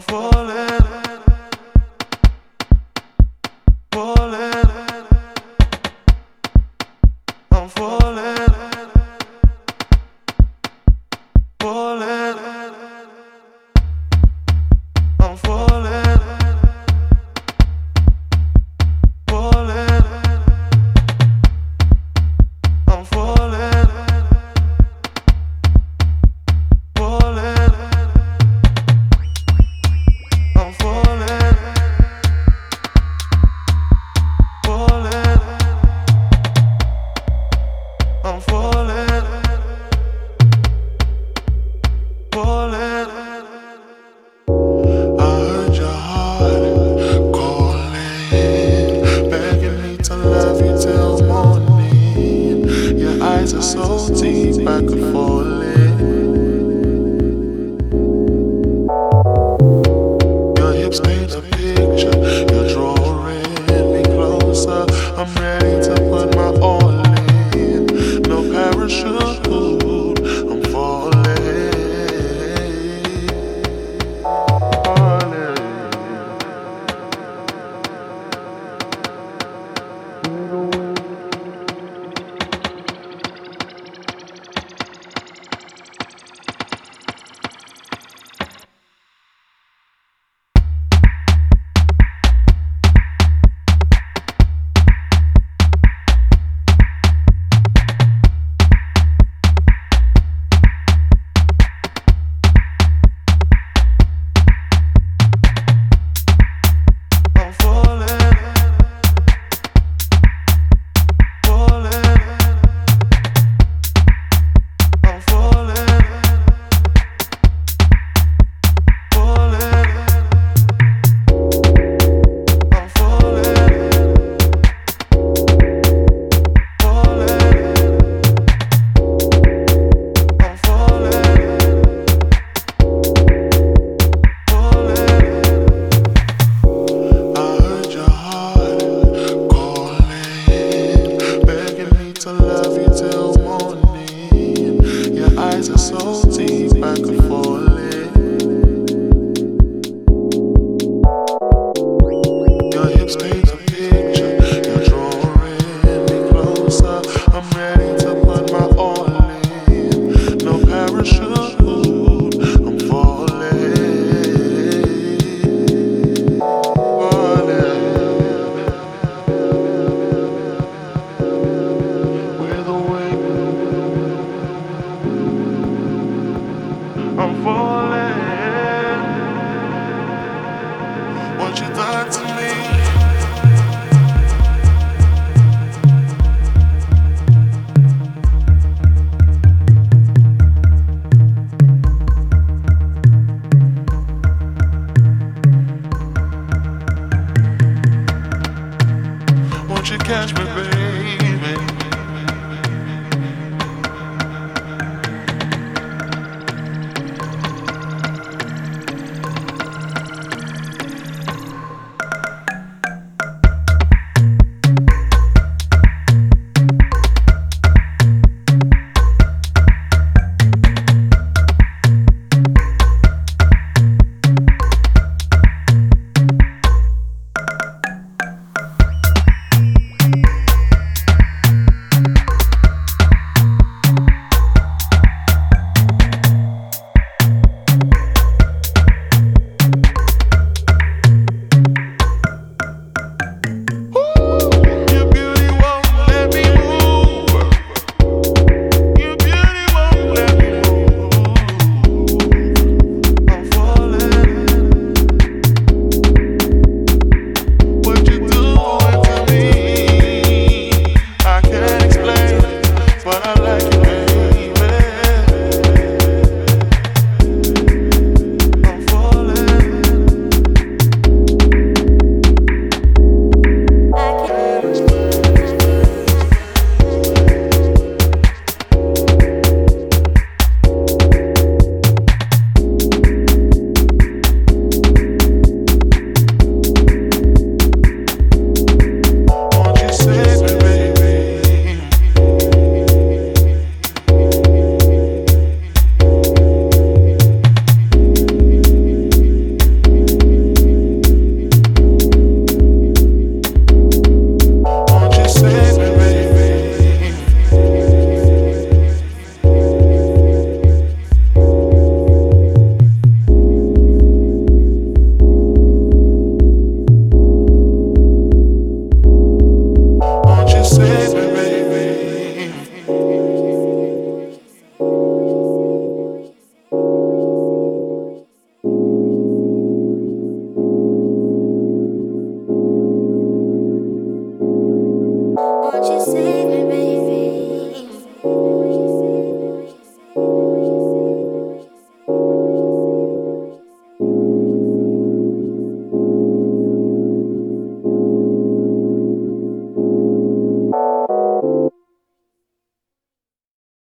falling, falling, I'm falling, falling, I'm falling, falling, I'm falling, falling, I'm falling, falling, I'm falling, falling. I heard your heart calling, begging me to love you till morning. Your eyes are so deep, I could fall in. Your hips paint a picture, you're drawing me closer. I'm ready to put my all in. No parachute, I'm falling. To love you till morning. Your eyes are so deep, I could fall in. Your hips paint a picture, you're drawing me closer. I'm ready to put my all in. No parachute, I'm falling, falling. I'm falling. What you thought to